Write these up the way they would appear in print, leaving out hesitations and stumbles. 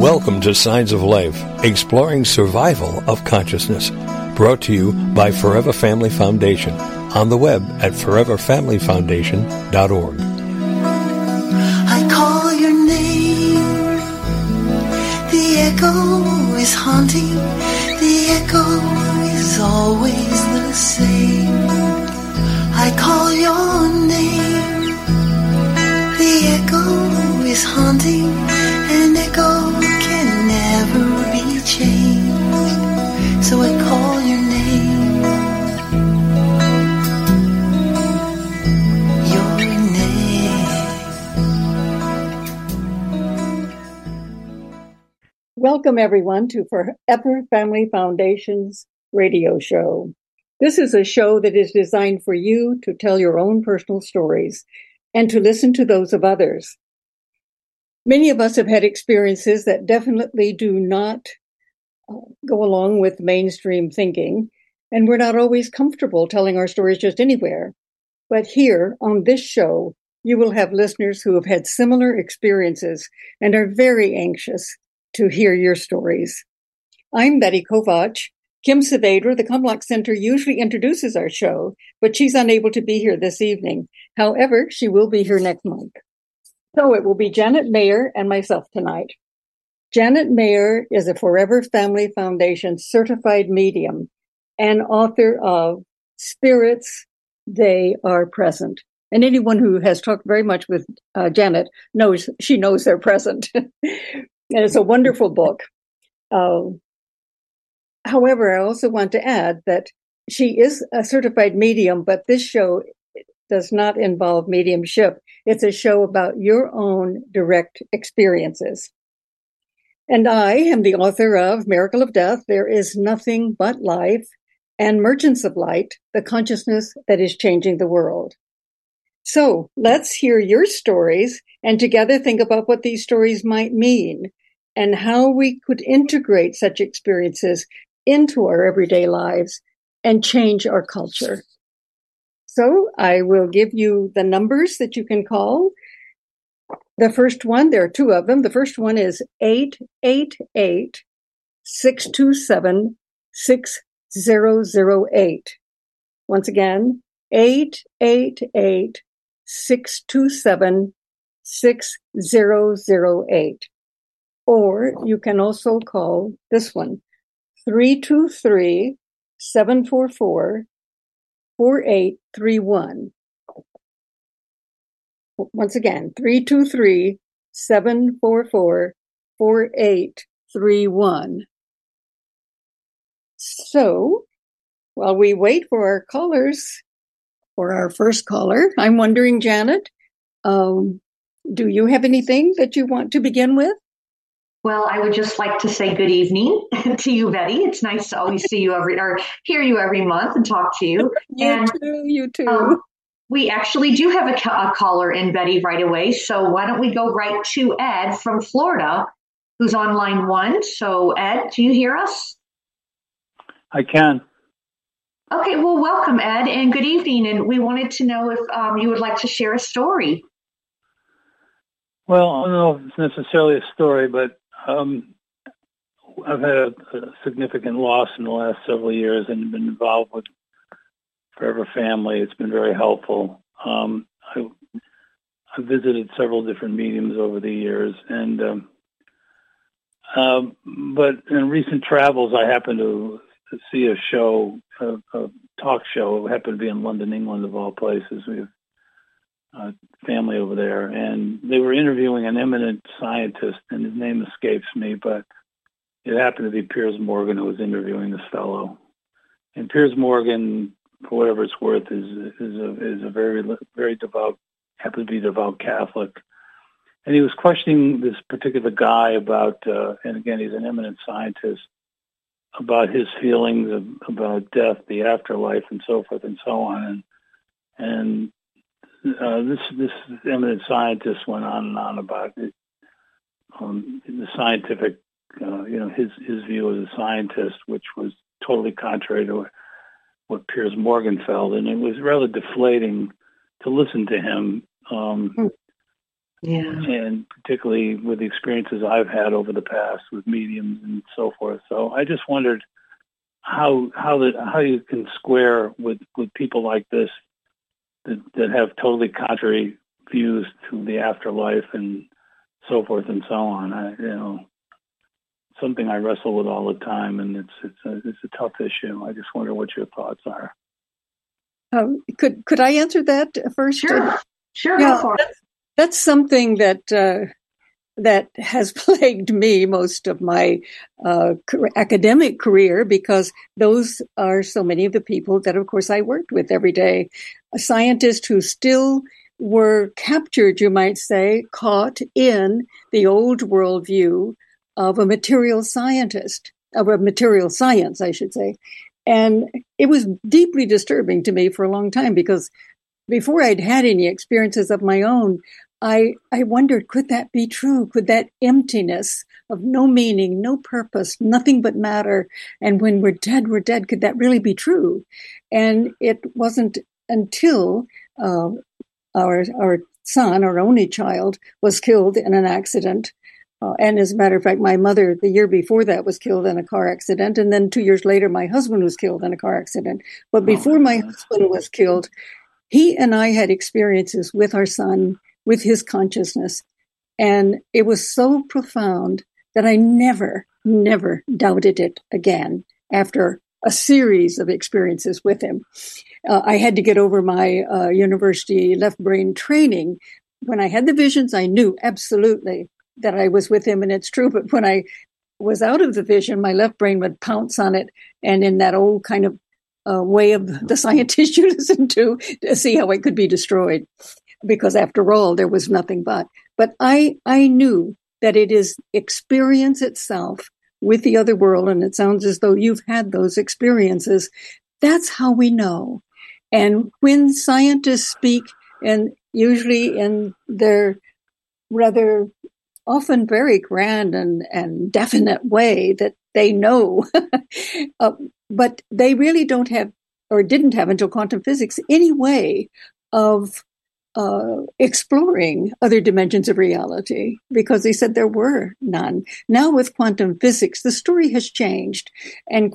Welcome to Signs of Life, exploring survival of consciousness. Brought to you by Forever Family Foundation. On the web at foreverfamilyfoundation.org. I call your name. The echo is haunting. The echo is always the same. I call your name. The echo is haunting. An echo can never be changed. So I call your name. Your name. Welcome everyone to Forever Family Foundation's radio show. This is a show that is designed for you to tell your own personal stories and to listen to those of others. Many of us have had experiences that definitely do not go along with mainstream thinking, and we're not always comfortable telling our stories just anywhere. But here on this show, you will have listeners who have had similar experiences and are very anxious to hear your stories. I'm Betty Kovach. Kim Saavedra, the Kumlok Center, usually introduces our show, but she's unable to be here this evening. However, she will be here next month. So it will be Janet Mayer and myself tonight. Janet Mayer is a Forever Family Foundation certified medium and author of Spirits, They Are Present. And anyone who has talked very much with Janet knows she knows they're present. And it's a wonderful book. However, I also want to add that she is a certified medium, but this show does not involve mediumship. It's a show about your own direct experiences. And I am the author of Miracle of Death, There Is Nothing But Life, and Merchants of Light, the Consciousness That Is Changing the World. So let's hear your stories and together think about what these stories might mean and how we could integrate such experiences into our everyday lives and change our culture. So I will give you the numbers that you can call. The first one, there are two of them. The first one is 888-627-6008. Once again, 888-627-6008. Or you can also call this one, 323-744-4831. Once again, 323-744-4831. So, while we wait for our callers, for our first caller, I'm wondering, Janet, do you have anything that you want to begin with? Well, I would just like to say good evening to you, Betty. It's nice to always see you or hear you every month and talk to you. You too. We actually do have a caller in, Betty, right away. So why don't we go right to Ed from Florida, who's on line 1. So Ed, do you hear us? I can. Okay, well, welcome, Ed, and good evening. And we wanted to know if you would like to share a story. Well, I don't know if it's necessarily a story, but I've had a significant loss in the last several years and been involved with Forever Family. It's been very helpful. I visited several different mediums over the years, and but in recent travels, I happened to see a show, a talk show. It happened to be in London, England, of all places. We have family over there, and they were interviewing an eminent scientist, and his name escapes me, but it happened to be Piers Morgan who was interviewing this fellow. And Piers Morgan, for whatever it's worth, is a very, very devout, happens to be devout Catholic, and he was questioning this particular guy about, and again, he's an eminent scientist, about his feelings about death, the afterlife, and so forth and so on, and this eminent scientist went on and on about it, the scientific, his view as a scientist, which was totally contrary to what Piers Morgan felt, and it was rather deflating to listen to him and particularly with the experiences I've had over the past with mediums and so forth. So I just wondered how you can square with people like this that have totally contrary views to the afterlife and so forth and so on. Something I wrestle with all the time, and it's a tough issue. I just wonder what your thoughts are. Could I answer that first? Sure. Yeah, that's something that has plagued me most of my academic career, because those are so many of the people that, of course, I worked with every day. Scientists who still were captured, you might say, caught in the old worldview of a material scientist, of a material science, I should say. And it was deeply disturbing to me for a long time, because before I'd had any experiences of my own, I wondered, could that be true? Could that emptiness of no meaning, no purpose, nothing but matter, and when we're dead, could that really be true? And it wasn't until our son, our only child, was killed in an accident. And as a matter of fact, my mother, the year before that, was killed in a car accident. And then 2 years later, my husband was killed in a car accident. But before my husband was killed, he and I had experiences with our son, with his consciousness. And it was so profound that I never doubted it again after a series of experiences with him. I had to get over my university left brain training. When I had the visions, I knew absolutely that I was with him, and it's true. But when I was out of the vision, my left brain would pounce on it, and in that old kind of way of the scientists you listen to see how it could be destroyed, because after all, there was nothing but. But I knew that it is experience itself with the other world, and it sounds as though you've had those experiences. That's how we know. And when scientists speak, and usually in their rather often very grand and definite way that they know, but they really don't have, or didn't have until quantum physics, any way of exploring other dimensions of reality, because they said there were none. Now with quantum physics, the story has changed, and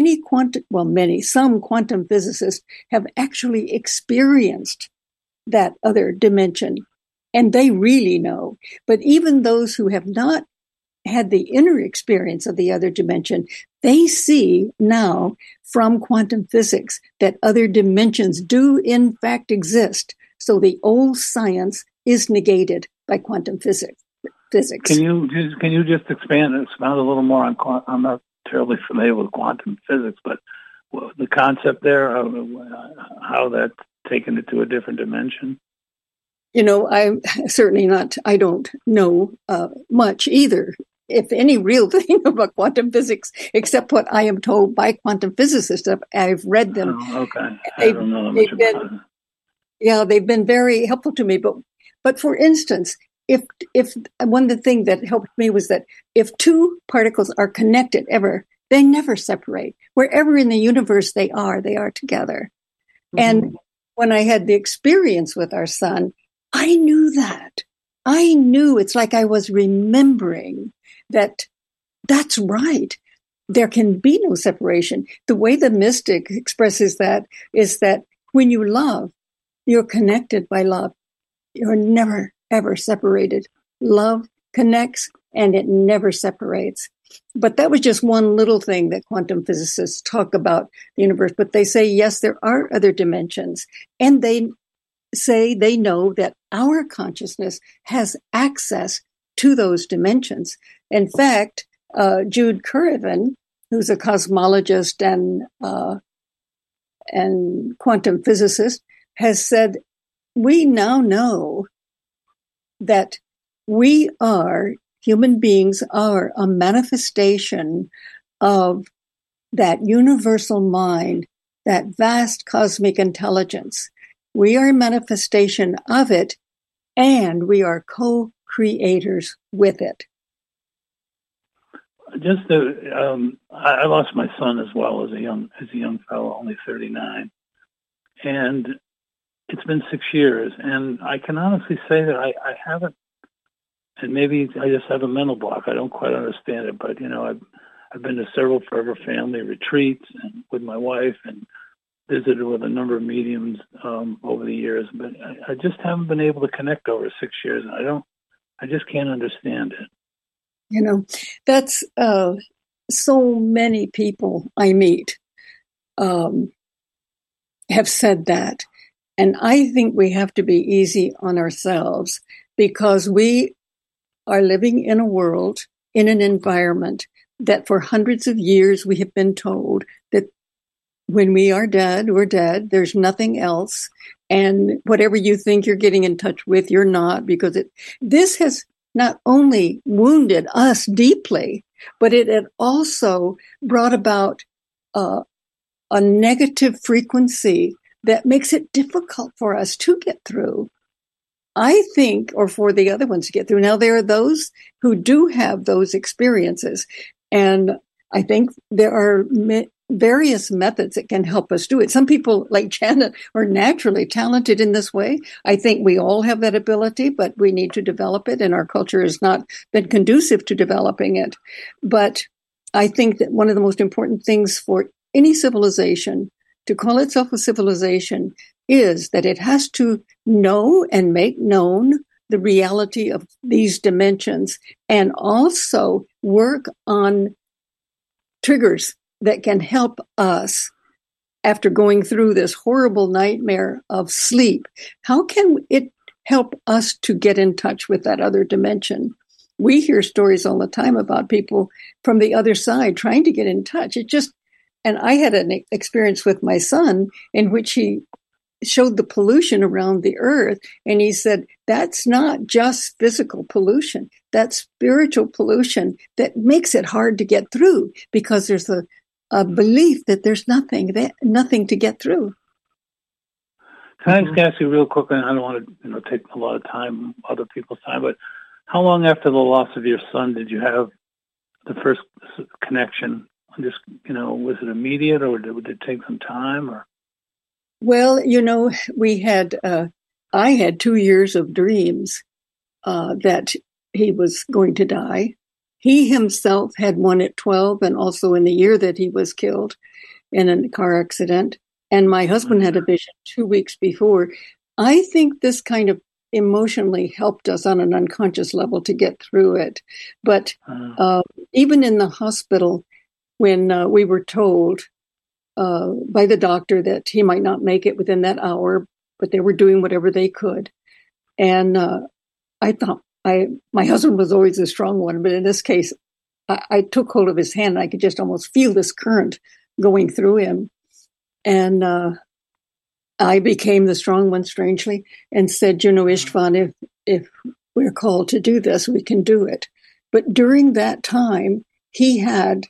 some quantum physicists have actually experienced that other dimension, and they really know. But even those who have not had the inner experience of the other dimension, they see now from quantum physics that other dimensions do in fact exist. So the old science is negated by quantum physics. Can you just expand a little more on? I'm not terribly familiar with quantum physics, but the concept there of how that's taken it to a different dimension. I'm certainly not. I don't know much either, if any real thing about quantum physics, except what I am told by quantum physicists. I've read them. Oh, okay. I don't know much about it. Yeah, they've been very helpful to me. But for instance, if one of the things that helped me was that if two particles are connected they never separate. Wherever in the universe they are together. Mm-hmm. And when I had the experience with our son, I knew that. I knew, it's like I was remembering that that's right. There can be no separation. The way the mystic expresses that is that when you love, you're connected by love. You're never, ever separated. Love connects and it never separates. But that was just one little thing that quantum physicists talk about the universe. But they say, yes, there are other dimensions. And they say they know that our consciousness has access to those dimensions. In fact, Jude Currivan, who's a cosmologist and quantum physicist, has said, we now know that human beings are a manifestation of that universal mind, that vast cosmic intelligence. We are a manifestation of it, and we are co-creators with it. I lost my son as well as a young fellow, only 39, and it's been 6 years, and I can honestly say that I haven't and maybe I just have a mental block. I don't quite understand it, but I've been to several Forever Family retreats and with my wife, and visited with a number of mediums over the years, but I just haven't been able to connect over 6 years. And I just can't understand it. That's so many people I meet have said that. And I think we have to be easy on ourselves, because we are living in a world, in an environment that for hundreds of years we have been told that when we are dead, we're dead. There's nothing else. And whatever you think you're getting in touch with, you're not, because this has not only wounded us deeply, but it had also brought about a negative frequency that makes it difficult for us to get through. I think, or for the other ones to get through. Now, there are those who do have those experiences. And I think there are various methods that can help us do it. Some people, like Janet, are naturally talented in this way. I think we all have that ability, but we need to develop it, and our culture has not been conducive to developing it. But I think that one of the most important things for any civilization to call itself a civilization is that it has to know and make known the reality of these dimensions, and also work on triggers that can help us after going through this horrible nightmare of sleep. How can it help us to get in touch with that other dimension? We hear stories all the time about people from the other side trying to get in touch. And I had an experience with my son in which he showed the pollution around the earth. And he said, that's not just physical pollution. That's spiritual pollution that makes it hard to get through, because there's a belief that there's nothing to get through. Can I just ask you real quick, and I don't want to take a lot of time, other people's time, but how long after the loss of your son did you have the first connection? Just, was it immediate, or did it take some time? Or well, I had 2 years of dreams that he was going to die. He himself had one at 12, and also in the year that he was killed in a car accident. And my husband had a vision 2 weeks before. I think this kind of emotionally helped us on an unconscious level to get through it. But even in the hospital, when we were told by the doctor that he might not make it within that hour, but they were doing whatever they could. And I thought, my husband was always the strong one, but in this case, I took hold of his hand, and I could just almost feel this current going through him. And I became the strong one, strangely, and said, Istvan, if we're called to do this, we can do it. But during that time, he had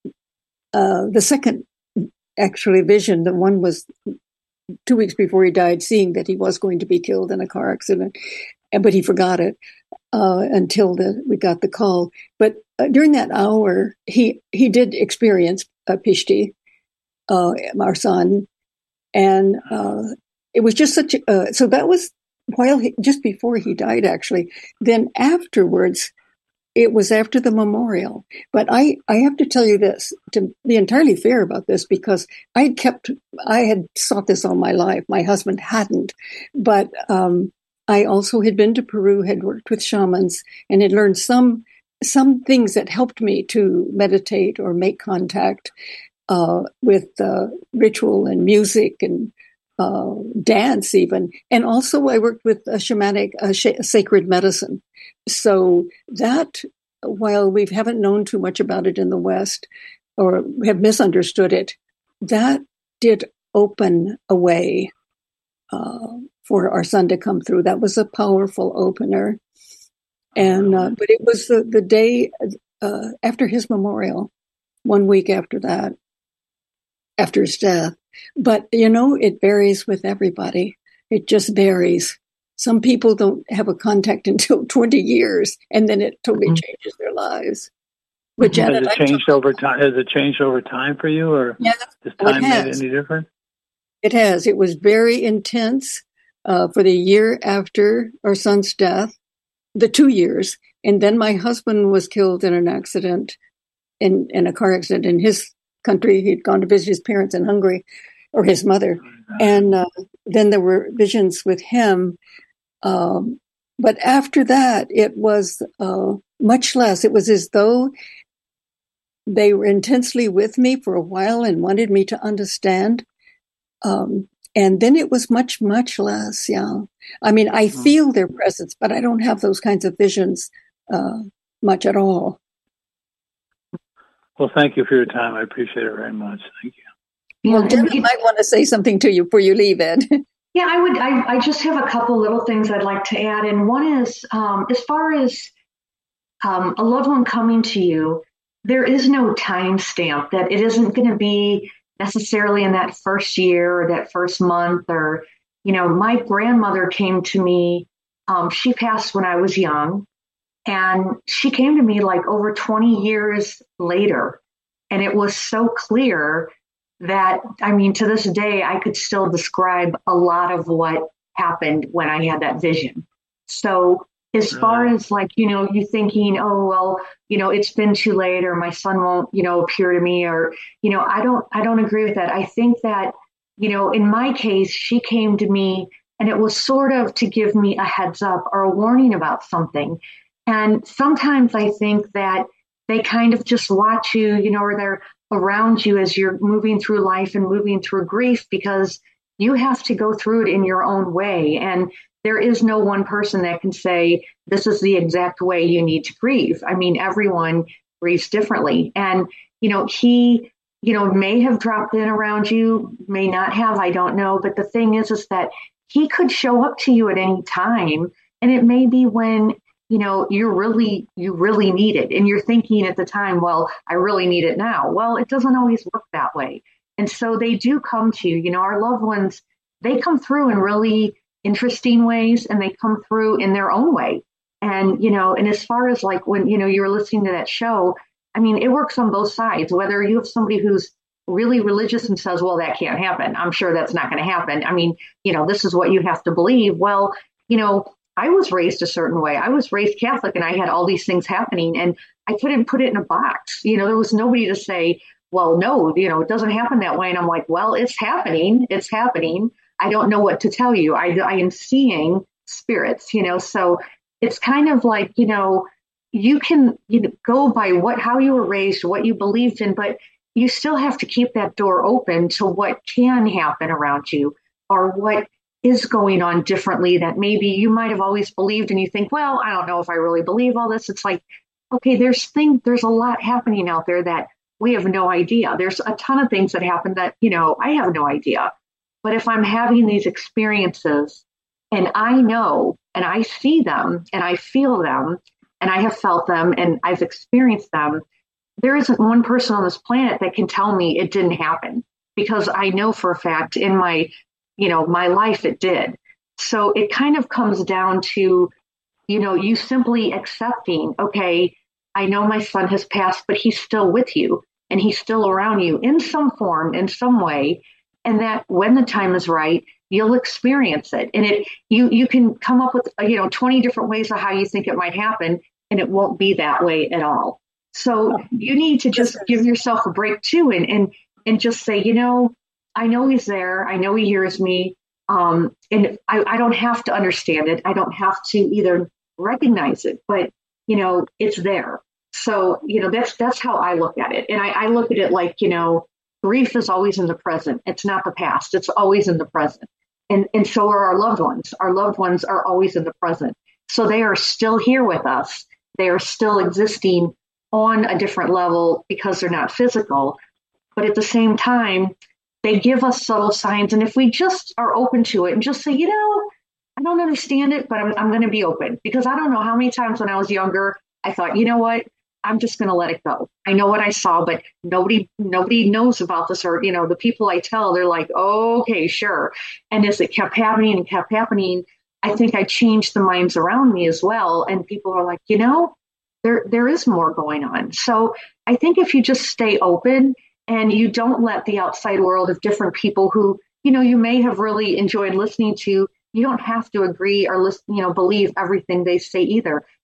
the second, actually, vision. The one was 2 weeks before he died, seeing that he was going to be killed in a car accident, but he forgot it until we got the call. But during that hour, he did experience Pishti, our son, and it was just such. So that was just before he died, actually. Then afterwards, it was after the memorial. But I have to tell you this, to be entirely fair about this, because I had sought this all my life. My husband hadn't, but I also had been to Peru, had worked with shamans, and had learned some things that helped me to meditate or make contact with ritual and music and dance even. And also I worked with a shamanic, sacred medicine. So that, while we haven't known too much about it in the West or have misunderstood it, that did open a way for our son to come through. That was a powerful opener. And but it was the day after his memorial, 1 week after that, after his death. But, it varies with everybody. It just varies. Some people don't have a contact until 20 years, and then it totally changes their lives. But Janet, has it changed over time? Has it changed over time for you, or does time make any difference? It has. It was very intense for the year after our son's death, the 2 years, And then my husband was killed in an accident, in a car accident in his country. He'd gone to visit his parents in Hungary, or his mother. And then there were visions with him. But after that, it was much less. It was as though they were intensely with me for a while and wanted me to understand. And then it was much, much less. Yeah. I mean, I feel their presence, but I don't have those kinds of visions much at all. Well, thank you for your time. I appreciate it very much. Thank you. Well, Deb might want to say something to you before you leave, Ed. Yeah, I would. I just have a couple little things I'd like to add. And one is, as far as a loved one coming to you, there is no time stamp that it isn't going to be necessarily in that first year or that first month. Or, my grandmother came to me. She passed when I was young. And she came to me like over 20 years later. And it was so clear that, to this day, I could still describe a lot of what happened when I had that vision. So as far as you thinking, oh, well, it's been too late, or my son won't, appear to me, or, I don't agree with that. I think that, in my case, she came to me and it was sort of to give me a heads up or a warning about something. And sometimes I think that they kind of just watch you, or they're around you as you're moving through life and moving through grief, because you have to go through it in your own way. And there is no one person that can say, this is the exact way you need to grieve. Everyone grieves differently. And, he, may have dropped in around you, may not have, I don't know. But the thing is that he could show up to you at any time. And it may be when you really need it. And you're thinking at the time, well, I really need it now. Well, it doesn't always work that way. And so they do come to you, our loved ones, they come through in really interesting ways, and they come through in their own way. And, and as far as like when, you're listening to that show, it works on both sides, whether you have somebody who's really religious and says, well, that can't happen. I'm sure that's not going to happen. This is what you have to believe. Well, I was raised a certain way. I was raised Catholic, and I had all these things happening, and I couldn't put it in a box. There was nobody to say, well, no, it doesn't happen that way. And I'm like, well, it's happening. It's happening. I don't know what to tell you. I am seeing spirits, so it's kind of like, you can go by how you were raised, what you believed in, but you still have to keep that door open to what can happen around you, or what is going on differently that maybe you might have always believed, and you think, well, I don't know if I really believe all this. It's like, okay, there's a lot happening out there that we have no idea. There's a ton of things that happen that, I have no idea. But if I'm having these experiences and I know and I see them and I feel them and I have felt them and I've experienced them, there isn't one person on this planet that can tell me it didn't happen, because I know for a fact in my life it did. So it kind of comes down to, you simply accepting, okay, I know my son has passed, but he's still with you and he's still around you in some form, in some way. And that when the time is right, you'll experience it. And you can come up with, 20 different ways of how you think it might happen, and it won't be that way at all. So you need to just give yourself a break too, and just say, I know he's there. I know he hears me. And I don't have to understand it. I don't have to either recognize it, but, it's there. So, that's how I look at it. And I look at it like, grief is always in the present. It's not the past. It's always in the present. And so are our loved ones. Our loved ones are always in the present. So they are still here with us. They are still existing on a different level because they're not physical. But at the same time, they give us subtle signs. And if we just are open to it and just say, I don't understand it, but I'm going to be open, because I don't know how many times when I was younger, I thought, you know what? I'm just going to let it go. I know what I saw, but nobody knows about this, or, the people I tell, they're like, oh, okay, sure. And as it kept happening, I think I changed the minds around me as well. And people are like, there is more going on. So I think if you just stay open and you don't let the outside world of different people who, you may have really enjoyed listening to, you don't have to agree or listen, believe everything they say either.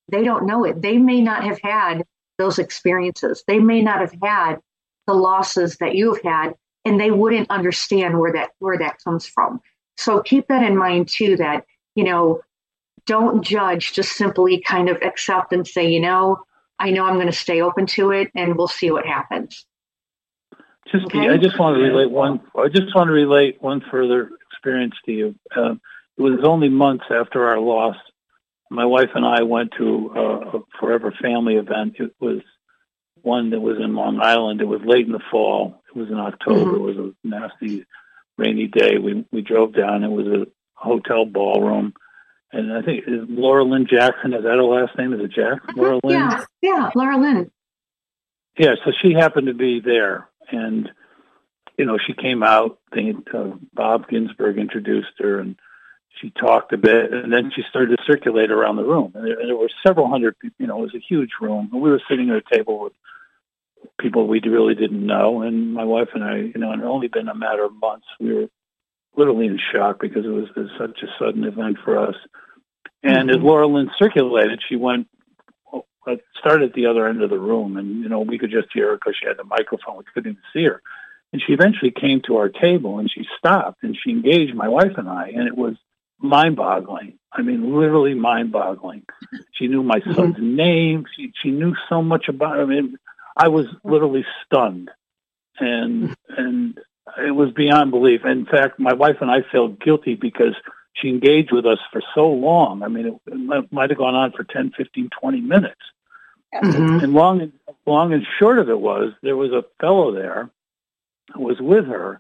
They don't know it. They may not have had those experiences. They may not have had the losses that you've had, and they wouldn't understand where that comes from. So keep that in mind too, that, don't judge, just simply kind of accept and say, I know I'm going to stay open to it, and we'll see what happens. Okay? I just want to relate one further experience to you. It was only months after our loss. My wife and I went to a Forever Family event. It was one that was in Long Island. It was late in the fall. It was in October. It was a nasty, rainy day. We drove down. It was a hotel ballroom. And I think, is Laura Lynn Jackson, is that her last name? Is it Jackson? Laura Lynn? Yeah, Laura Lynn. Yeah, so she happened to be there. And, she came out. Bob Ginsberg introduced her, and she talked a bit. And then she started to circulate around the room. And there were several hundred people. It was a huge room. And we were sitting at a table with people we really didn't know. And my wife and I, it had only been a matter of months. We were literally in shock because it was such a sudden event for us. And as Laura Lynn circulated, she started at the other end of the room, and, we could just hear her because she had the microphone. We couldn't even see her. And she eventually came to our table, and she stopped, and she engaged my wife and I, and it was mind-boggling. I mean, literally mind-boggling. She knew my son's name. She knew so much about him. I mean, I was literally stunned, and it was beyond belief. In fact, my wife and I felt guilty because she engaged with us for so long. I mean, it might have gone on for 10, 15, 20 minutes. And long and short of it was, there was a fellow there who was with her,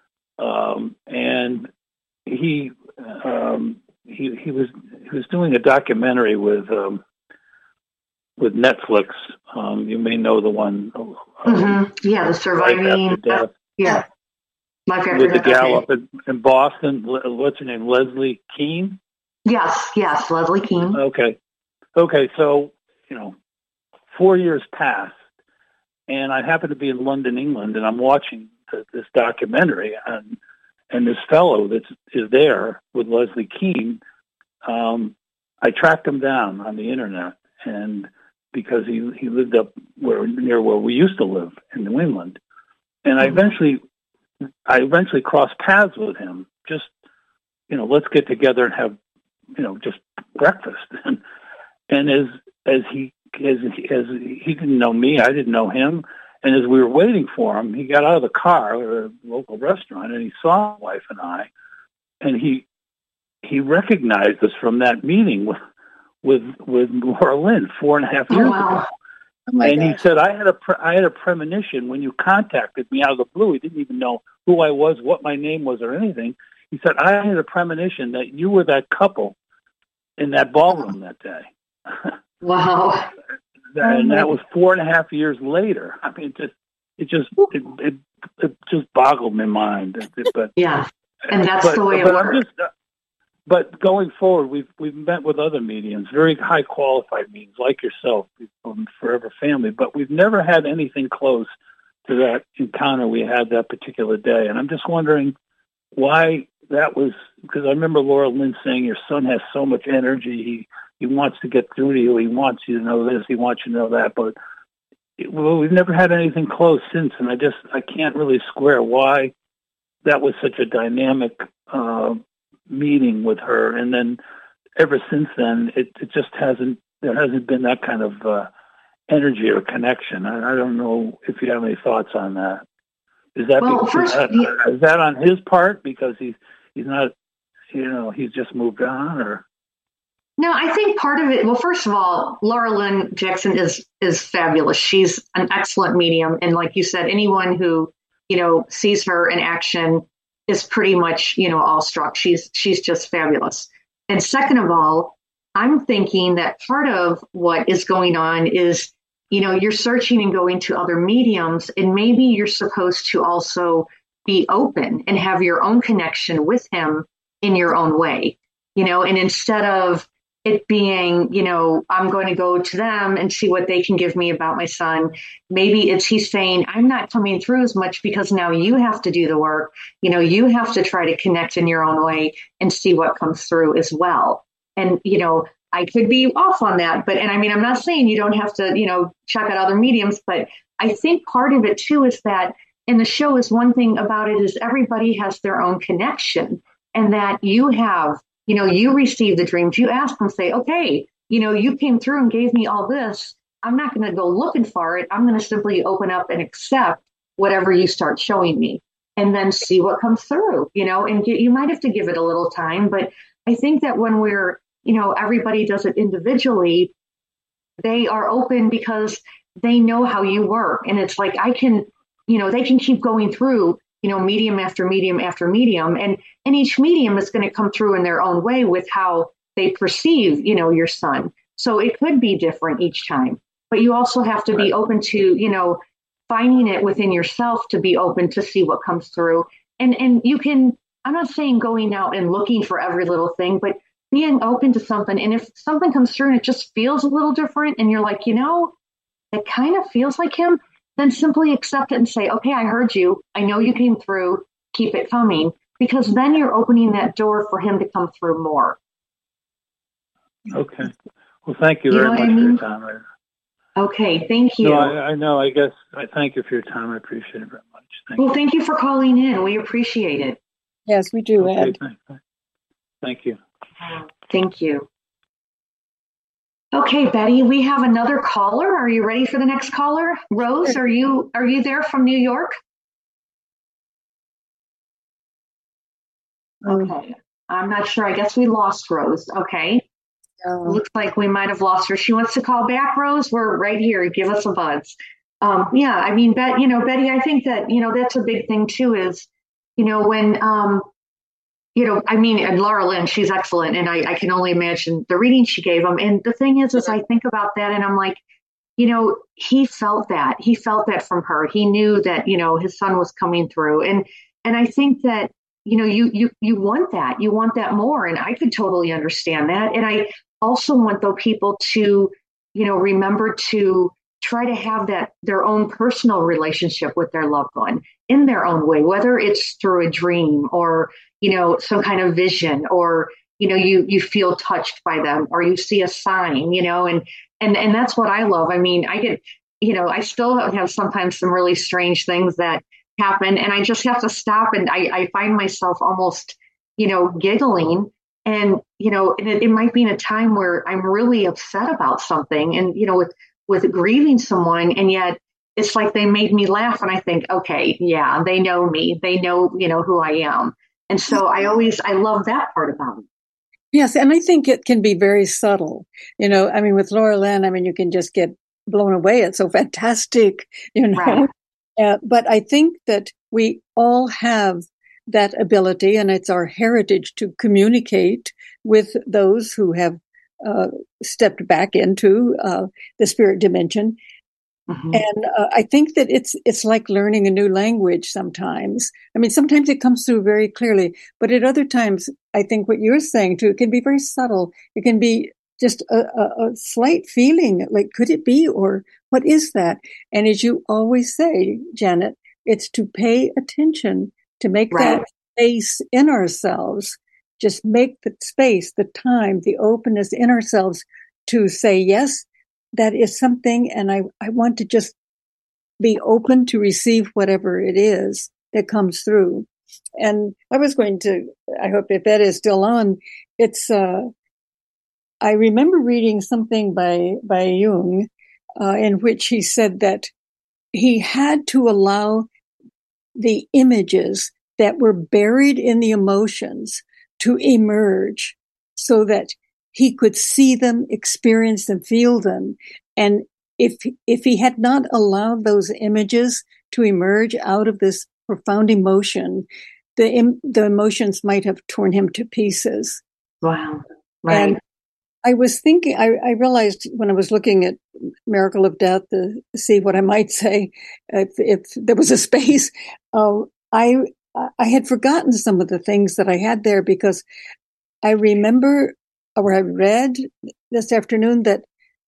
and he was doing a documentary with Netflix. You may know the one. The Surviving. Yeah. With the gal up in Boston. What's her name? Leslie Kean? Yes, Leslie Kean. Okay. So, 4 years passed, and I happen to be in London, England, and I'm watching this documentary, and this fellow that is there with Leslie Kean, I tracked him down on the internet, and because he lived up near where we used to live in New England, and I eventually crossed paths with him. Just, let's get together and have, just breakfast. And as he didn't know me, I didn't know him. And as we were waiting for him, he got out of the car at a local restaurant, and he saw my wife and I, and he recognized us from that meeting with Laura Lynn 4.5 years ago. And he said, I had a premonition when you contacted me out of the blue. He didn't even know who I was, what my name was, or anything. He said, I had a premonition that you were that couple in that ballroom that day. Wow. And that was 4.5 years later. I mean, it just boggled my mind. But yeah, and that's the way it works. But going forward, we've met with other mediums, very high qualified mediums like yourself from Forever Family, but we've never had anything close to that encounter we had that particular day. And I'm just wondering why that was, because I remember Laura Lynn saying your son has so much energy. He wants to get through to you. He wants you to know this. He wants you to know that. But we've never had anything close since, and I can't really square why that was such a dynamic meeting with her. And then ever since then, it just there hasn't been that kind of energy or connection. I don't know if you have any thoughts on that. Is that is that on his part because he's not, he's just moved on, or? No, I think part of it, well, first of all, Laura Lynn Jackson is fabulous. She's an excellent medium. And like you said, anyone who, sees her in action is pretty much, awestruck. She's just fabulous. And second of all, I'm thinking that part of what is going on is, you're searching and going to other mediums, and maybe you're supposed to also be open and have your own connection with him in your own way, and instead of it being, I'm going to go to them and see what they can give me about my son. Maybe he's saying, I'm not coming through as much because now you have to do the work. You have to try to connect in your own way and see what comes through as well. And, I could be off on that, but, and I mean, I'm not saying you don't have to, check out other mediums, but I think part of it too is that, and the show is one thing about it is everybody has their own connection, and that you have, you receive the dreams, you ask them, say, okay, you came through and gave me all this. I'm not going to go looking for it. I'm going to simply open up and accept whatever you start showing me, and then see what comes through, and you might have to give it a little time. But I think that when we're, everybody does it individually, they are open because they know how you work. And it's like, they can keep going through, medium after medium after medium. And each medium is going to come through in their own way with how they perceive, your son. So it could be different each time, but you also have to be open to, finding it within yourself to be open to see what comes through. And you can, I'm not saying going out and looking for every little thing, but being open to something. And if something comes through and it just feels a little different and you're like, it kind of feels like him, then simply accept it and say, okay, I heard you. I know you came through. Keep it coming, because then you're opening that door for him to come through more. Okay. Well, thank you very much for your time. Okay, thank you. No, I know. I guess I thank you for your time. I appreciate it very much. Thank you for calling in. We appreciate it. Yes, we do, Ed. Thank you. Thank you. Okay, Betty, we have another caller. Are you ready for the next caller? Rose, are you there from New York? Okay. I'm not sure. I guess we lost Rose. Okay. Looks like we might have lost her. She wants to call back, Rose. We're right here. Give us a buzz. Yeah, I mean, Betty, I think that, that's a big thing too is, when, I mean, and Laura Lynn, she's excellent. And I can only imagine the reading she gave him. And the thing is I think about that and I'm like, he felt that. He felt that from her. He knew that, his son was coming through. And I think that, you want that. You want that more. And I could totally understand that. And I also want those people to, remember to try to have their own personal relationship with their loved one in their own way, whether it's through a dream or, some kind of vision, or, you feel touched by them, or you see a sign, and that's what I love. I mean, I get, I still have sometimes some really strange things that happen, and I just have to stop, and I find myself almost, giggling, and, it might be in a time where I'm really upset about something, and, with grieving someone, and yet it's like they made me laugh, and I think, okay, yeah, they know me, they know, who I am. And so I love that part about it. Yes. And I think it can be very subtle. I mean, with Laura Lynn, you can just get blown away. It's so fantastic, Right. But I think that we all have that ability, and it's our heritage to communicate with those who have stepped back into the spirit dimension. Mm-hmm. And I think that it's like learning a new language sometimes. I mean, sometimes it comes through very clearly, but at other times, I think what you're saying too, it can be very subtle. It can be just a slight feeling like, could it be, or what is that? And as you always say, Janet, it's to pay attention, to make that space in ourselves, just make the space, the time, the openness in ourselves to say, yes, that is something, and I want to just be open to receive whatever it is that comes through. And I was going to, I hope if Ed is still on, it's, I remember reading something by Jung, in which he said that he had to allow the images that were buried in the emotions to emerge so that he could see them, experience them, feel them. And if he had not allowed those images to emerge out of this profound emotion, the emotions might have torn him to pieces. Wow. Right. And I was thinking, I realized when I was looking at Miracle of Death to see what I might say, if there was a space, I had forgotten some of the things that I had there, because I remember, or I read this afternoon, that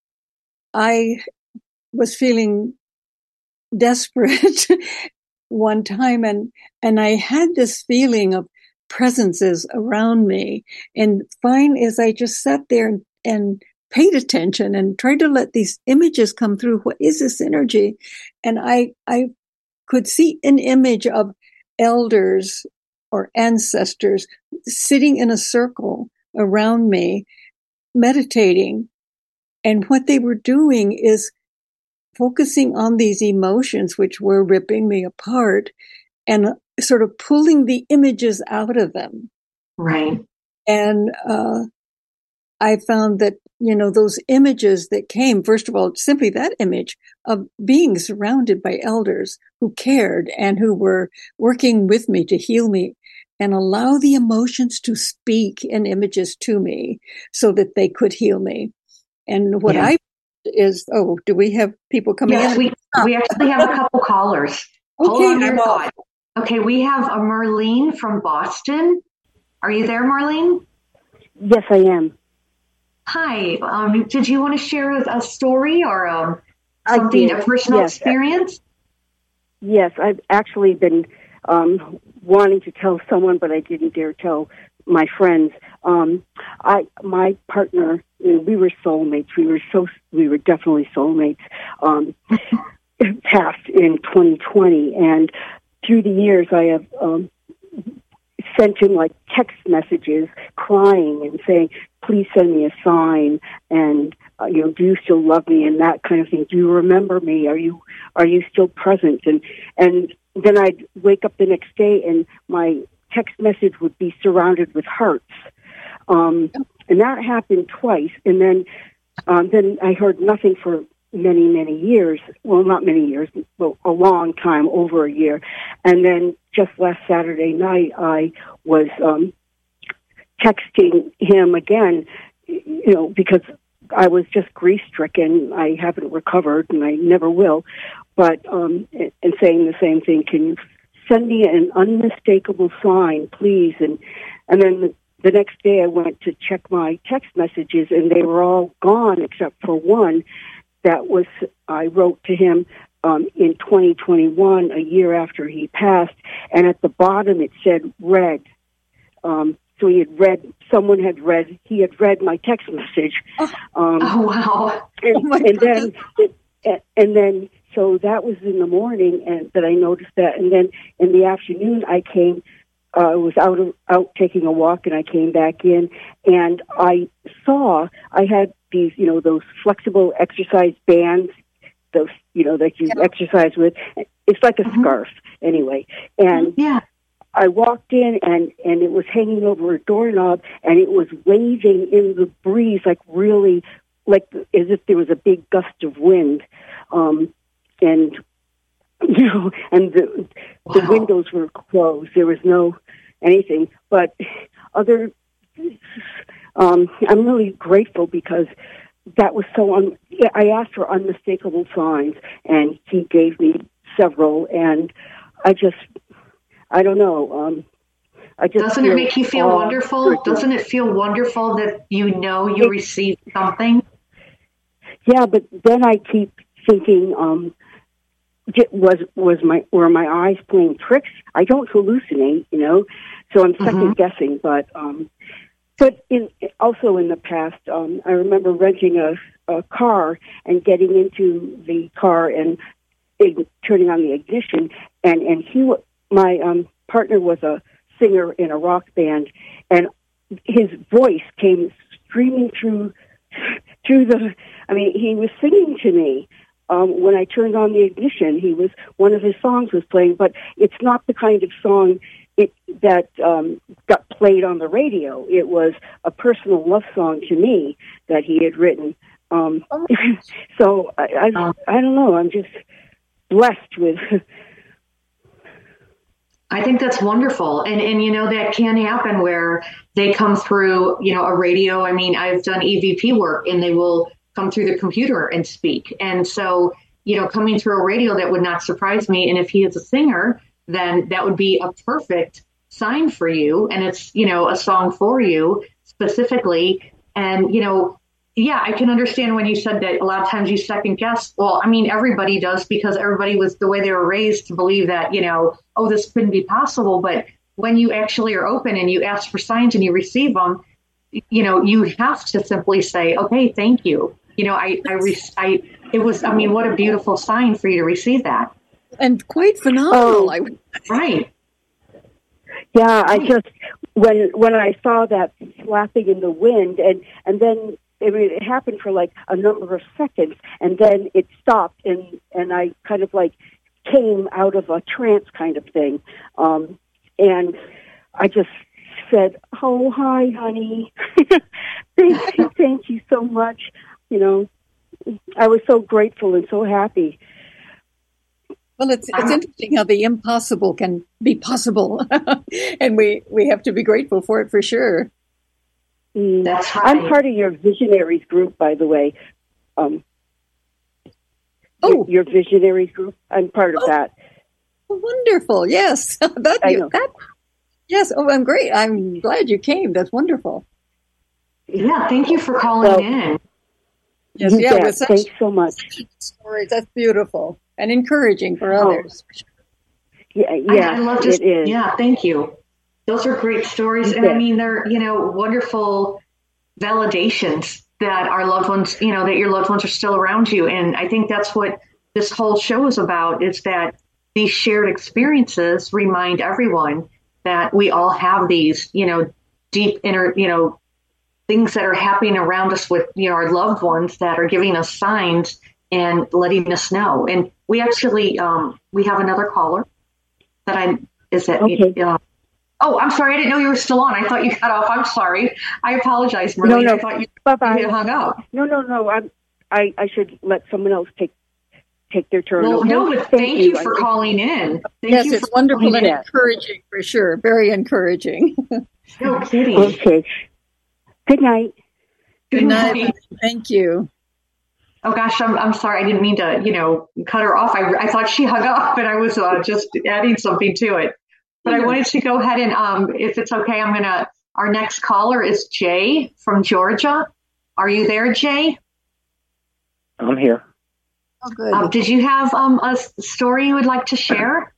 I was feeling desperate one time, and I had this feeling of presences around me. And fine as I just sat there and paid attention and tried to let these images come through. What is this energy? And I could see an image of elders or ancestors sitting in a circle around me, meditating. And what they were doing is focusing on these emotions, which were ripping me apart, and sort of pulling the images out of them. Right. And I found that, those images that came, first of all, simply that image of being surrounded by elders who cared and who were working with me to heal me and allow the emotions to speak in images to me so that they could heal me. And what I is, do we have people coming in? We actually have a couple callers. Okay, hold on your thought. Okay, we have a Marlene from Boston. Are you there, Marlene? Yes, I am. Hi. Did you want to share a story or something, a personal experience? Yes, I've actually been wanting to tell someone, but I didn't dare tell my friends. My partner, we were soulmates. We were definitely soulmates. Passed in 2020, and through the years, I have sent him like text messages, crying and saying, "Please send me a sign," and do you still love me, and that kind of thing. Do you remember me? Are you still present? And then I'd wake up the next day, and my text message would be surrounded with hearts. And that happened twice. And then I heard nothing for many, many years. Well, not many years, but a long time, over a year. And then just last Saturday night, I was texting him again, because I was just grief-stricken. I haven't recovered, and I never will. But and saying the same thing, can you send me an unmistakable sign, please? And then the next day I went to check my text messages, and they were all gone except for one that was, I wrote to him in 2021, a year after he passed, and at the bottom it said read. So he had read my text message. Wow. And then, so that was in the morning, and that I noticed that. And then in the afternoon, I came. I was out taking a walk, and I came back in, and I saw I had these, those flexible exercise bands, those, that you exercise with. It's like a scarf, anyway. And I walked in, and it was hanging over a doorknob, and it was waving in the breeze, like really, like as if there was a big gust of wind. And the windows were closed. There was no anything, but I'm really grateful because that was so. I asked for unmistakable signs, and he gave me several, and I don't know. Doesn't it make you feel wonderful? Doesn't it feel wonderful that you received something? Yeah, but then I keep thinking, were my eyes playing tricks? I don't hallucinate, so I'm second guessing. But also in the past, I remember renting a car and getting into the car and turning on the ignition, and my partner was a singer in a rock band, and his voice came streaming through the. He was singing to me. When I turned on the ignition, one of his songs was playing, but it's not the kind of song that got played on the radio. It was a personal love song to me that he had written. So I don't know. I'm just blessed with. I think that's wonderful. And that can happen where they come through, a radio. I've done EVP work, and they will come through the computer and speak. And so, coming through a radio, that would not surprise me. And if he is a singer, then that would be a perfect sign for you. And it's, a song for you specifically. And, I can understand when you said that a lot of times you second guess. Well, everybody does, because everybody was the way they were raised to believe that, this couldn't be possible. But when you actually are open and you ask for signs and you receive them, you have to simply say, okay, thank you. What a beautiful sign for you to receive that. And quite phenomenal. Right. Yeah, I just, when I saw that flapping in the wind, and then it happened for like a number of seconds, and then it stopped, and I kind of like came out of a trance kind of thing. And I just said, "Oh, hi, honey. Thank you so much." I was so grateful and so happy. Well, it's interesting how the impossible can be possible, and we have to be grateful for it for sure. That's right. I'm part of your visionaries group, by the way. Your visionaries group. I'm part of that. Wonderful. Yes, yes. Oh, I'm great. I'm glad you came. That's wonderful. Yeah, thank you for calling in. Yes, thanks so much. Stories. That's beautiful and encouraging for others. Yeah, I love it is. Yeah, thank you. Those are great stories, and they're wonderful validations that our loved ones, that your loved ones are still around you. And I think that's what this whole show is about: is that these shared experiences remind everyone that we all have these, deep inner, things that are happening around us with, our loved ones that are giving us signs and letting us know. And we actually, we have another caller that okay. Oh, I'm sorry. I didn't know you were still on. I thought you cut off. I'm sorry. I apologize, Marlene. No. I thought you Bye-bye. hung up. No. I should let someone else take their turn. Well, okay? no, but thank you for calling in. Yes, it's wonderful and encouraging for sure. Very encouraging. No kidding. Okay. Good night. Good night. Thank you. Oh gosh, I'm sorry. I didn't mean to, cut her off. I thought she hung up, and I was just adding something to it. But I wanted to go ahead and, if it's okay, our next caller is Jay from Georgia. Are you there, Jay? I'm here. Oh, good. Did you have a story you would like to share?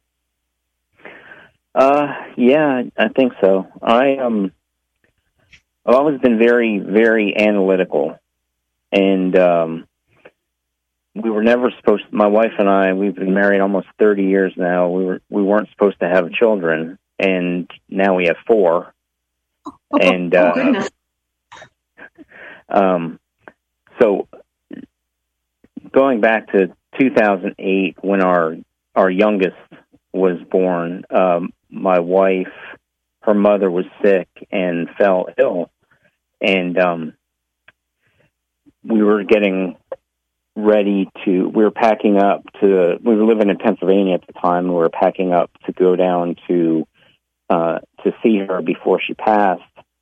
Yeah, I think so. I've always been very, very analytical, and we were never supposed. My wife and I, we've been married almost 30 years now. We weren't supposed to have children, and now we have 4. And goodness. So going back to 2008, when our youngest was born, my wife, her mother was sick and fell ill, and we were getting ready to. We were packing up to. We were living in Pennsylvania at the time. We were packing up to go down to see her before she passed.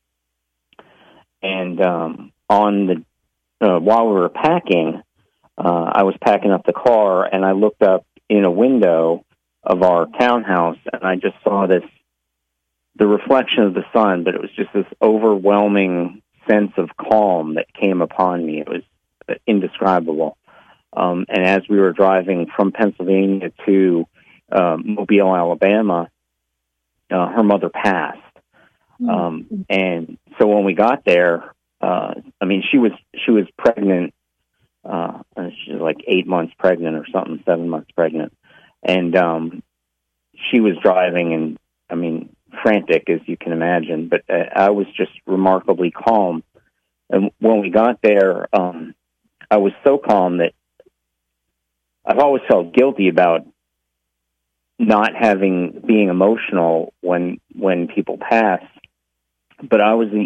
And while we were packing, I was packing up the car, and I looked up in a window of our townhouse, and I just saw the reflection of the sun, but it was just this overwhelming sense of calm that came upon me. It was indescribable. And as we were driving from Pennsylvania to Mobile, Alabama, her mother passed. And so when we got there, she was pregnant. She was like 8 months pregnant or something, 7 months pregnant. And she was driving and, frantic, as you can imagine. But I was just remarkably calm. And when we got there, I was so calm that I've always felt guilty about not being emotional when people pass. But I was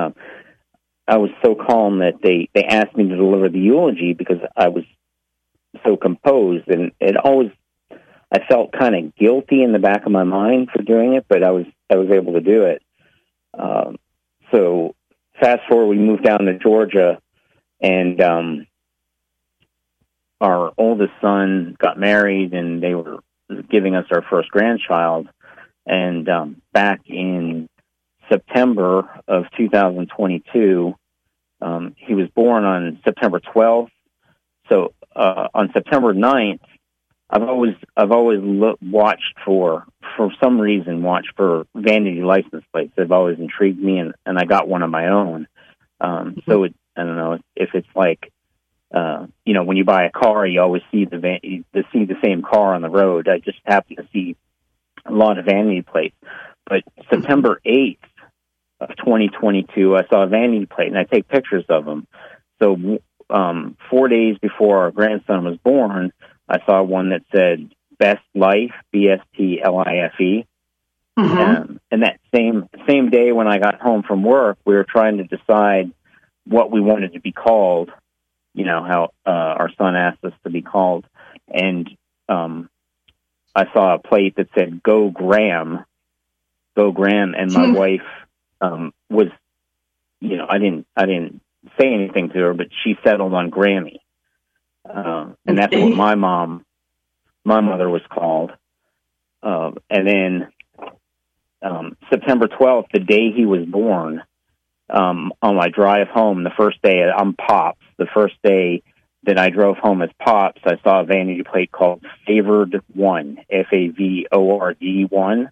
so calm that they asked me to deliver the eulogy because I was so composed, and I felt kind of guilty in the back of my mind for doing it, but I was able to do it. So fast forward, we moved down to Georgia, and our oldest son got married, and they were giving us our first grandchild. And back in September of 2022, he was born on September 12th. So on September 9th, I've always watched for some reason, for vanity license plates. They've always intrigued me, and I got one of my own. So I don't know if it's like, when you buy a car, you always see the same car on the road. I just happen to see a lot of vanity plates. But September 8th of 2022, I saw a vanity plate, and I take pictures of them. So 4 days before our grandson was born, I saw one that said Best Life, BSTLIFE. And that same day when I got home from work, we were trying to decide what we wanted to be called, how our son asked us to be called. And I saw a plate that said Go Graham, and my wife was, I didn't say anything to her, but she settled on Grammy. And that's what my mother was called. And then September 12th, the day he was born, on my drive home, the first day, I'm Pops. The first day that I drove home as Pops, I saw a vanity plate called Favored One, FAVORD 1.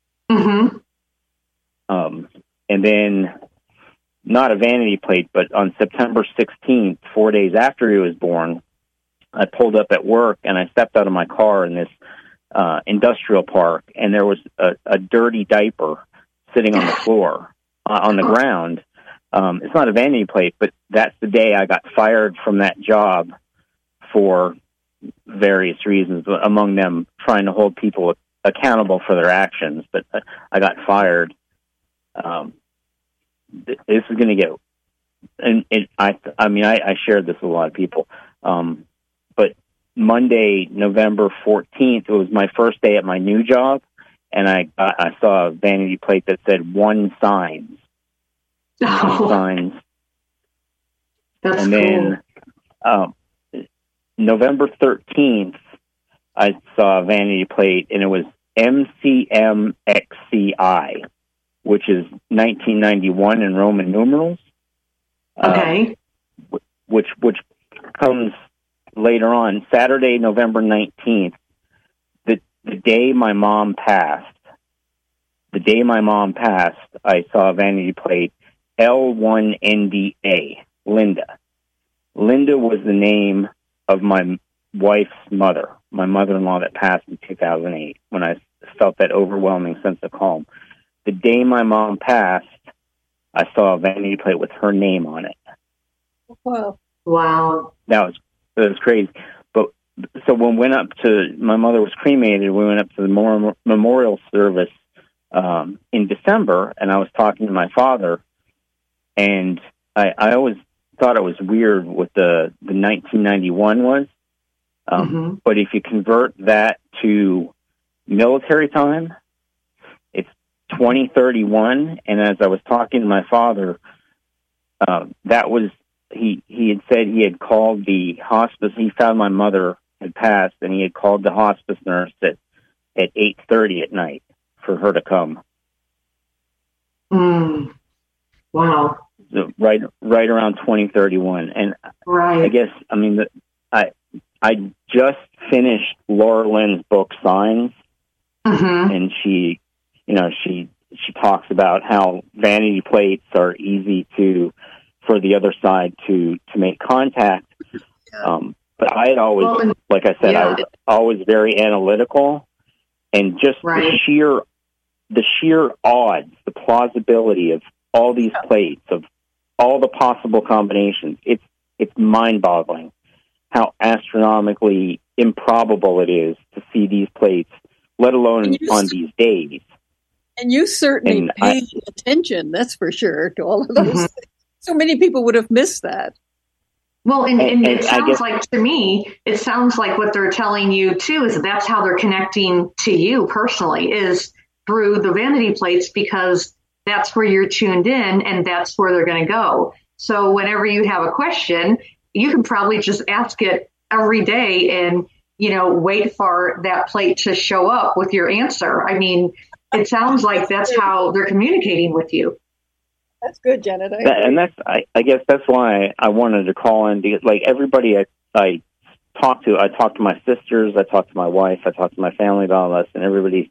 And then, not a vanity plate, but on September 16th, 4 days after he was born, I pulled up at work and I stepped out of my car in this industrial park, and there was a dirty diaper sitting on the floor, on the ground. It's not a vanity plate, but that's the day I got fired from that job for various reasons, among them trying to hold people accountable for their actions. But I got fired. This is going to get, and I shared this with a lot of people, but Monday, November 14th, it was my first day at my new job, and I saw a vanity plate that said One Signs. Signs. That's and cool. Then November 13th, I saw a vanity plate, and it was MCMXCI, which is 1991 in Roman numerals. Okay. Which comes later on, Saturday, November 19th, the day my mom passed. The day my mom passed, I saw a vanity plate, L1NDA, Linda. Linda was the name of my wife's mother, my mother-in-law that passed in 2008, when I felt that overwhelming sense of calm. The day my mom passed, I saw a vanity plate with her name on it. Wow. That was crazy. But so when we went up to, my mother was cremated, we went up to the memorial service in December, and I was talking to my father, and I always thought it was weird what the 1991 was. But if you convert that to military time, it's 2031. And as I was talking to my father, that was, he had said he had called the hospice. He found my mother had passed, and he had called the hospice nurse at 8:30 at night for her to come. Wow. So right around 2031. And right. I guess, I just finished Laura Lynn's book, Signs. And she talks about how vanity plates are easy for the other side to make contact. But I had always, like I said, I was always very analytical, and just the sheer odds, the plausibility of all these plates, of all the possible combinations. It's mind-boggling how astronomically improbable it is to see these plates, let alone on these days. And you certainly paid attention, that's for sure, to all of those things. So many people would have missed that. Well, and it sounds like, to me, it sounds like what they're telling you, too, is that's how they're connecting to you personally, is through the vanity plates, because that's where you're tuned in, and that's where they're going to go. So whenever you have a question, you can probably just ask it every day and, wait for that plate to show up with your answer. I mean, it sounds like that's how they're communicating with you. That's good, Janet. I guess that's why I wanted to call in, because like everybody I talked to my sisters, I talked to my wife, I talked to my family about all this, and everybody's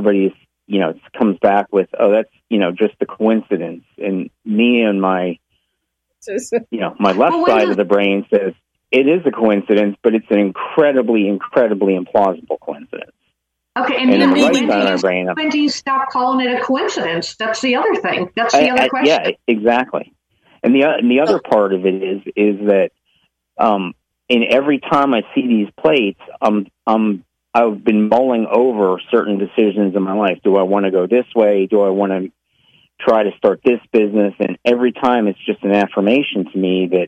comes back with, oh, that's just a coincidence. And me and my my left side of the brain says it is a coincidence, but it's an incredibly, incredibly implausible coincidence. Okay, and when do you stop calling it a coincidence? That's the other thing. That's the other question. Yeah, exactly. And the other part of it is that in every time I see these plates, I've been mulling over certain decisions in my life. Do I want to go this way? Do I want to try to start this business? And every time it's just an affirmation to me that,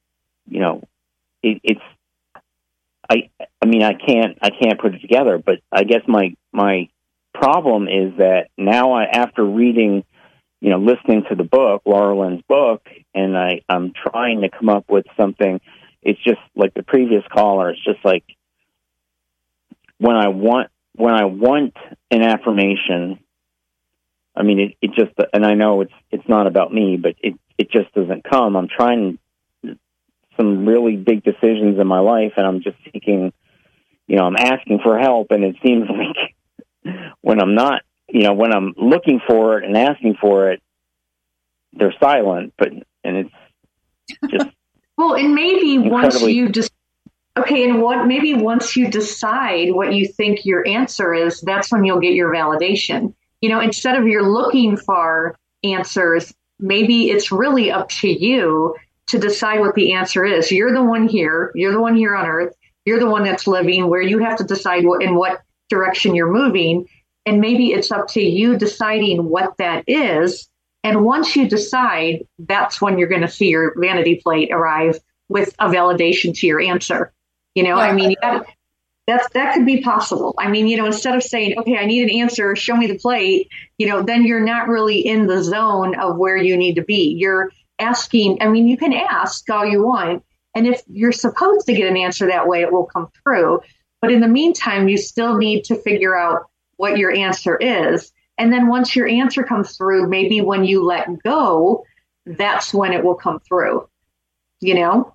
I can't put it together. But I guess my problem is that now after reading, listening to the book, Laura Lynn's book, and I'm trying to come up with something. It's just like the previous caller. It's just like when I want an affirmation. I mean, it just, and I know it's not about me, but it just doesn't come. I'm trying some really big decisions in my life, and I'm just seeking, I'm asking for help, and it seems like when I'm not, when I'm looking for it and asking for it, they're silent, and it's just well, and maybe once you just maybe once you decide what you think your answer is, that's when you'll get your validation. Instead of you're looking for answers, maybe it's really up to you to decide what the answer is. You're the one here. You're the one here on Earth. You're the one that's living, where you have to decide in what direction you're moving. And maybe it's up to you deciding what that is. And once you decide, that's when you're going to see your vanity plate arrive with a validation to your answer. I mean, that could be possible. I mean, instead of saying, okay, I need an answer, show me the plate, then you're not really in the zone of where you need to be. You're asking, I mean, you can ask all you want. And if you're supposed to get an answer that way, it will come through. But in the meantime, you still need to figure out what your answer is. And then once your answer comes through, maybe when you let go, that's when it will come through, So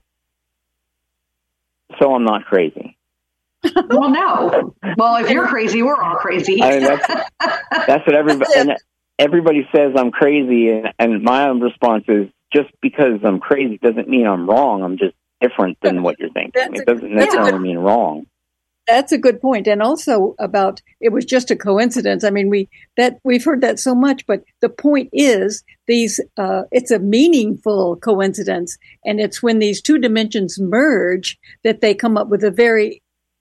I'm not crazy. Well, no. Well, if you're crazy, we're all crazy. I mean, that's what everybody says. I'm crazy, and my own response is, just because I'm crazy doesn't mean I'm wrong. I'm just different than what you're thinking. It doesn't necessarily mean wrong. That's a good point. And also about it was just a coincidence. I mean, we've heard that so much, but the point is it's a meaningful coincidence. And it's when these two dimensions merge that they come up with a very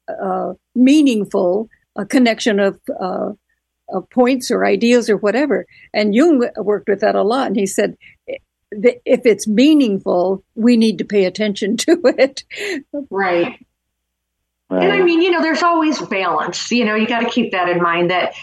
meaningful connection of points or ideas or whatever. And Jung worked with that a lot. And he said, if it's meaningful, we need to pay attention to it. Right. And I mean, there's always balance. You got to keep that in mind that,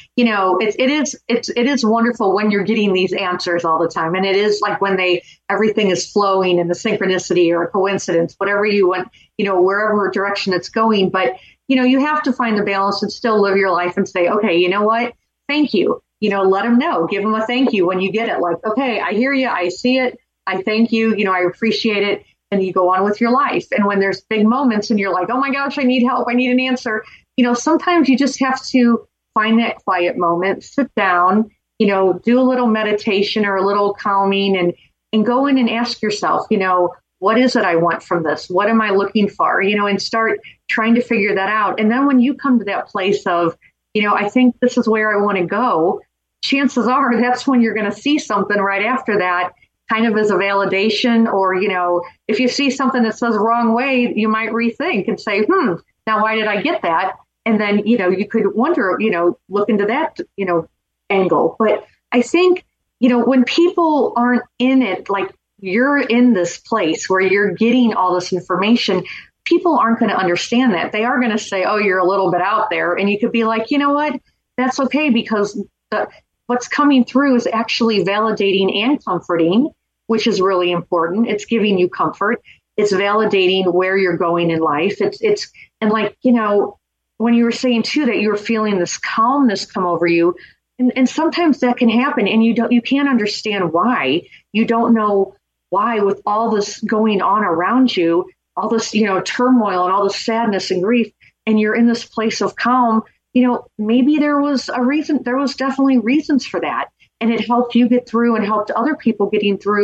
it is wonderful when you're getting these answers all the time. And it is like when everything is flowing in the synchronicity or a coincidence, whatever you want, wherever direction it's going. But, you have to find the balance and still live your life and say, okay, you know what? Thank you. Let them know. Give them a thank you when you get it. Like, okay, I hear you. I see it. I thank you. I appreciate it. And you go on with your life. And when there's big moments and you're like, oh my gosh, I need help, I need an answer, sometimes you just have to find that quiet moment, sit down, do a little meditation or a little calming and go in and ask yourself, what is it I want from this? What am I looking for? And start trying to figure that out. And then when you come to that place of, I think this is where I want to go, chances are that's when you're going to see something right after that, kind of as a validation, or, if you see something that says wrong way, you might rethink and say, now why did I get that? And then, you could wonder, look into that, angle. But I think, when people aren't in it, like you're in this place where you're getting all this information, people aren't going to understand that. They are going to say, oh, you're a little bit out there. And you could be like, you know what, that's okay, because what's coming through is actually validating and comforting, which is really important. It's giving you comfort. It's validating where you're going in life. It's and like, when you were saying too, that you were feeling this calmness come over you, and sometimes that can happen and you can't understand why. You don't know why, with all this going on around you, all this, turmoil and all this sadness and grief, and you're in this place of calm, maybe there was a reason. There was definitely reasons for that. And it helped you get through and helped other people getting through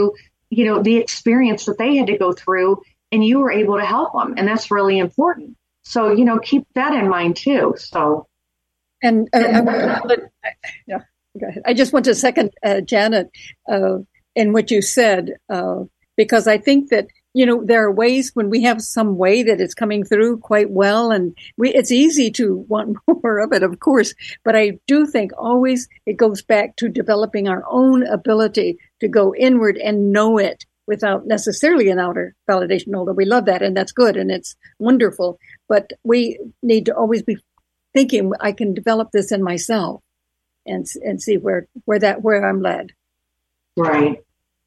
the experience that they had to go through, and you were able to help them. And that's really important. So, keep that in mind too. So. And yeah, go ahead. I just want to second Janet in what you said, because I think that, there are ways when we have some way that it's coming through quite well, and it's easy to want more of it, of course. But I do think always it goes back to developing our own ability to go inward and know it without necessarily an outer validation, although we love that, and that's good, and it's wonderful. But we need to always be thinking, I can develop this in myself and see where I'm led. Right.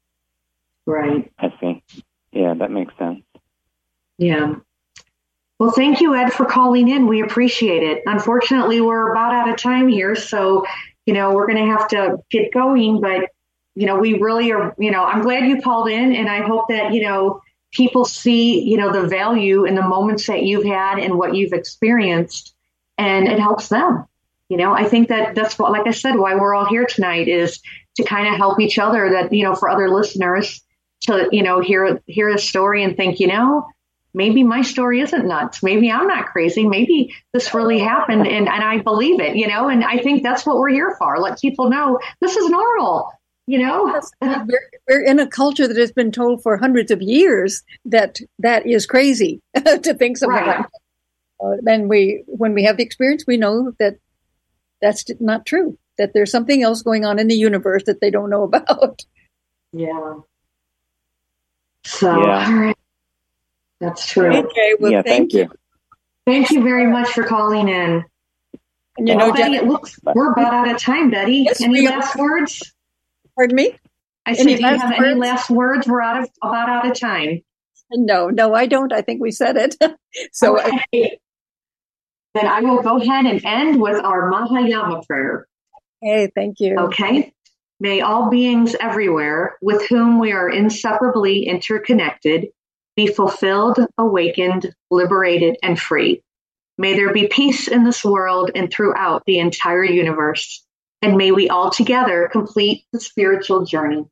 I see. Yeah, that makes sense. Yeah. Well, thank you, Ed, for calling in. We appreciate it. Unfortunately, we're about out of time here, so, we're going to have to get going, but, we really are, I'm glad you called in, and I hope that, people see, the value in the moments that you've had and what you've experienced, and it helps them. I think that's what, like I said, why we're all here tonight is to kind of help each other, that, for other listeners to, hear a story and think, maybe my story isn't nuts. Maybe I'm not crazy. Maybe this really happened and I believe it, and I think that's what we're here for. Let people know this is normal, We're in a culture that has been told for hundreds of years that is crazy to think something like that. And when we have the experience, we know that that's not true, that there's something else going on in the universe that they don't know about. Yeah. So, all right. That's true. Okay. Well, thank you. Thank you very much for calling in. And Betty, it looks we're about out of time, Betty. Yes, any last words? Pardon me? I said, do you have any last words? We're about out of time. No, I don't. I think we said it. So okay. Then I will go ahead and end with our Mahayama prayer. Hey, thank you. Okay. May all beings everywhere with whom we are inseparably interconnected be fulfilled, awakened, liberated, and free. May there be peace in this world and throughout the entire universe. And may we all together complete the spiritual journey.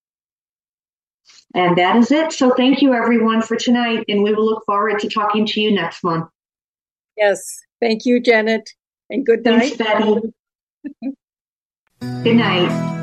And that is it. So thank you, everyone, for tonight. And we will look forward to talking to you next month. Yes. Thank you, Janet. And good night. Thanks, Betty. Good night.